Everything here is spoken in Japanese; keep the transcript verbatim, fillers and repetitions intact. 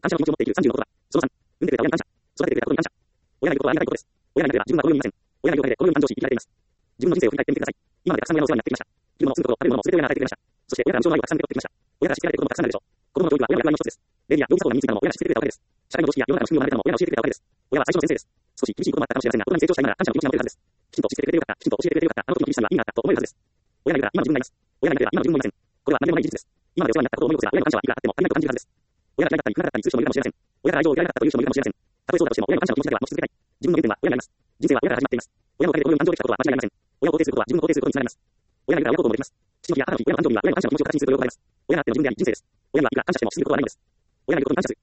感謝の気持ちを持っているさんじゅうのことは、そのさん、産んでくれた親に感謝、育ててくれた子供に感謝。親がいることはありがたいことです。親がいなければ自分はこの世にいません。親がいるおかげでこの世に誕生し生きられています。自分の人生を振り返ってみてください。今までたくさん親のお世話になってきました。着るもの、住むところ、食べるものを全て親が与えてくれました。そして親から無償の愛をたくさん受け取ってきました。親からしつけられて子供がたくさんなるでしょう。子供の教育は親の役割の一つです。礼儀や道義作法が身についたのも親が知ってくれたおかげです。社会の常識や世の中の仕組みを学べたのも親が教えてくれたおかげです。親は最初の先生です。少し厳しいこともあったかもしれませんが、大人に成長した今なら感謝の気持ちが持てるはずです。きちんと知ってくれてよかった、きちんと教えてくれてよかった、あの時の厳しさには意味があったと思えるはずです。親がいるから今の自分がいます。親がいなければ今の自分もいません。これは何でもない事実です。今までお世話になったことを思い起こせば親の感謝はいくらあっても足りないと感じるはずです。親が嫌いだったり、苦だったりする人もいるかもしれません。親が愛情を受けられなかったという人もいるかもしれません。たとえそうだとしても親の感謝の気持ちだけは持ち続けたい。自分の原点は親にあります。人生は親から始まっています。親のおかげでこの世に誕生できたことは間違いありません。親を肯定することは自分を肯定することにつながります。親がいるから親孝行もできます。父の日や母の日、親の誕生日には親の感謝の気持ちを形にすると喜ばれます。親があっての自分であり人生です。親にはいくら感謝しても過ぎることはないのです。親がいることに感謝する。